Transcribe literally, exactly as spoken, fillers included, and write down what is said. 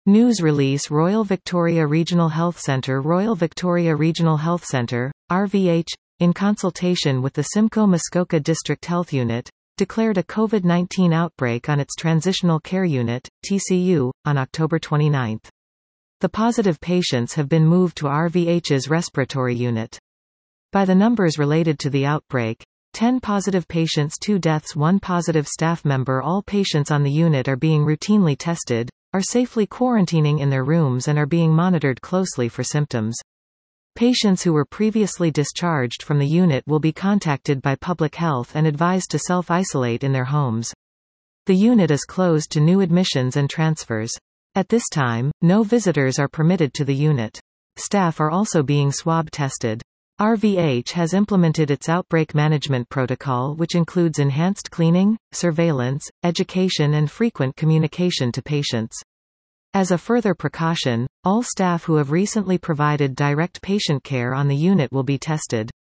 News release Royal Victoria Regional Health Centre Royal Victoria Regional Health Centre, R V H, in consultation with the Simcoe Muskoka District Health Unit, declared a COVID nineteen outbreak on its Transitional Care Unit, T C U, on October twenty-ninth. The positive patients have been moved to R V H's respiratory unit. By the numbers related to the outbreak, ten positive patients, two deaths, one positive staff member. All patients on the unit are being routinely tested, are safely quarantining in their rooms and are being monitored closely for symptoms. Patients who were previously discharged from the unit will be contacted by public health and advised to self-isolate in their homes. The unit is closed to new admissions and transfers. At this time, no visitors are permitted to the unit. Staff are also being swab tested. R V H has implemented its outbreak management protocol, which includes enhanced cleaning, surveillance, education and frequent communication to patients. As a further precaution, all staff who have recently provided direct patient care on the unit will be tested.